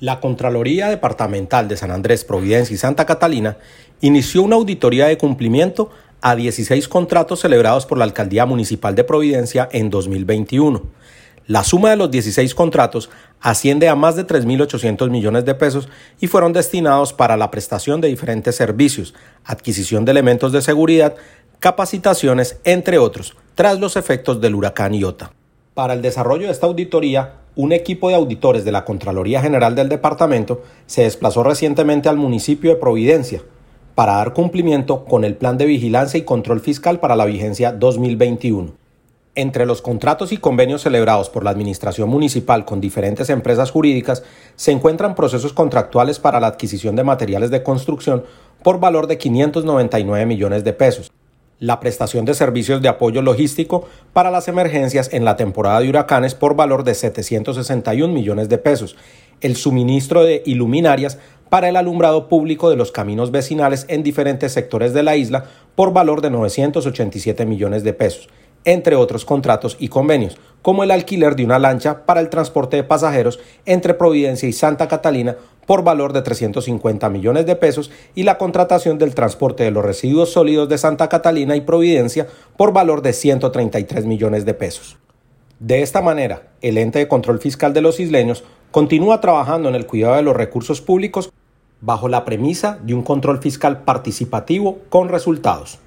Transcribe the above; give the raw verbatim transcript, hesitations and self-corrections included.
La Contraloría Departamental de San Andrés, Providencia y Santa Catalina inició una auditoría de cumplimiento a dieciséis contratos celebrados por la Alcaldía Municipal de Providencia en dos mil veintiuno. La suma de los dieciséis contratos asciende a más de tres mil ochocientos millones de pesos y fueron destinados para la prestación de diferentes servicios, adquisición de elementos de seguridad, capacitaciones, entre otros, tras los efectos del huracán Iota. Para el desarrollo de esta auditoría, un equipo de auditores de la Contraloría General del Departamento se desplazó recientemente al municipio de Providencia para dar cumplimiento con el Plan de Vigilancia y Control Fiscal para la vigencia dos mil veintiuno. Entre los contratos y convenios celebrados por la Administración Municipal con diferentes empresas jurídicas se encuentran procesos contractuales para la adquisición de materiales de construcción por valor de quinientos noventa y nueve millones de pesos, la prestación de servicios de apoyo logístico para las emergencias en la temporada de huracanes por valor de setecientos sesenta y un millones de pesos, el suministro de iluminarias para el alumbrado público de los caminos vecinales en diferentes sectores de la isla por valor de novecientos ochenta y siete millones de pesos, entre otros contratos y convenios, como el alquiler de una lancha para el transporte de pasajeros entre Providencia y Santa Catalina por valor de trescientos cincuenta millones de pesos y la contratación del transporte de los residuos sólidos de Santa Catalina y Providencia por valor de ciento treinta y tres millones de pesos. De esta manera, el ente de control fiscal de los isleños continúa trabajando en el cuidado de los recursos públicos bajo la premisa de un control fiscal participativo con resultados.